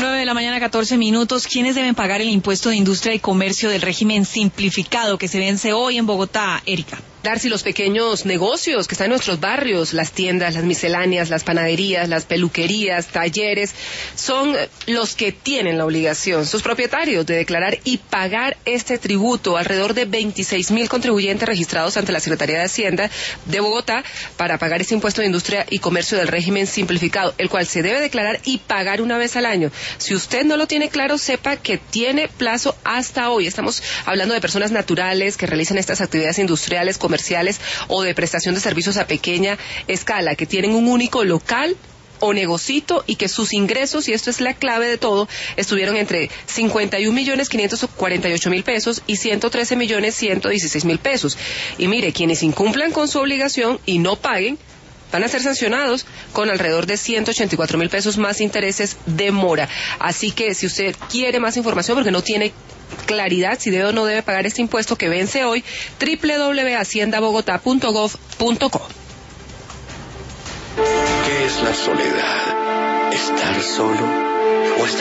9 de la mañana, 14 minutos. ¿Quiénes deben pagar el impuesto de industria y comercio del régimen simplificado que se vence hoy en Bogotá, Erika? Si los pequeños negocios que están en nuestros barrios, las tiendas, las misceláneas, las panaderías, las peluquerías, talleres, son los que tienen la obligación, sus propietarios, de declarar y pagar este tributo. Alrededor de 26.000 contribuyentes registrados ante la Secretaría de Hacienda de Bogotá para pagar este impuesto de industria y comercio del régimen simplificado, el cual se debe declarar y pagar una vez al año. Si usted no lo tiene claro, sepa que tiene plazo hasta hoy. Estamos hablando de personas naturales que realizan estas actividades industriales, comerciales o de prestación de servicios a pequeña escala, que tienen un único local o negocito y que sus ingresos, y esto es la clave de todo, estuvieron entre 51.548.000 pesos y 113.116.000 pesos. Y mire, quienes incumplan con su obligación y no paguen, van a ser sancionados con alrededor de 184.000 pesos más intereses de mora. Así que si usted quiere más información porque no tiene claridad si debe o no debe pagar este impuesto que vence hoy, www.haciendabogotá.gov.co. ¿Qué es la soledad? ¿Estar solo o estar